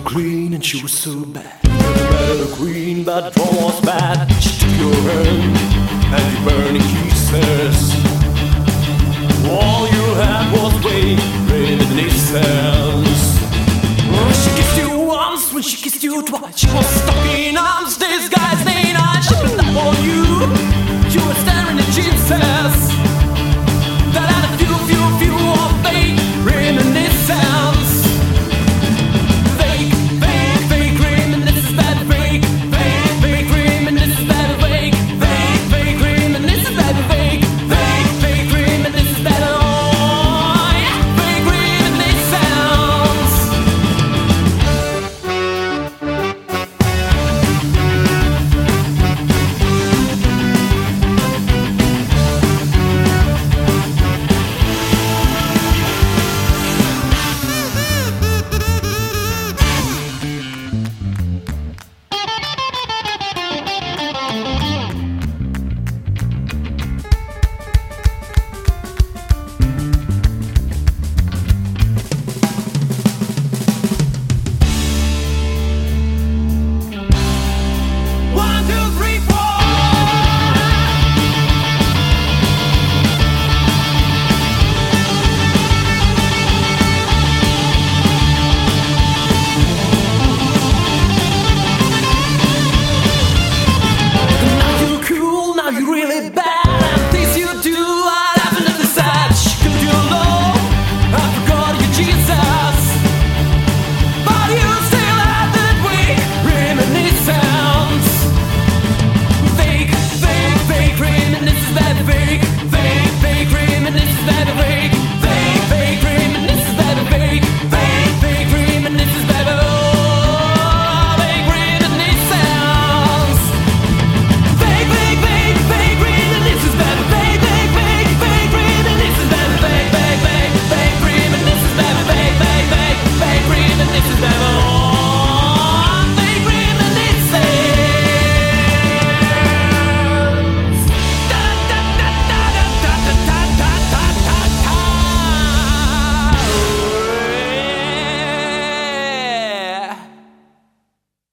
queen and she was so bad. You met the queen, but the was bad. She took your hand and you burning kisses. All you had was reminiscence. When she kissed you once, when she kissed you twice, she was stuck in a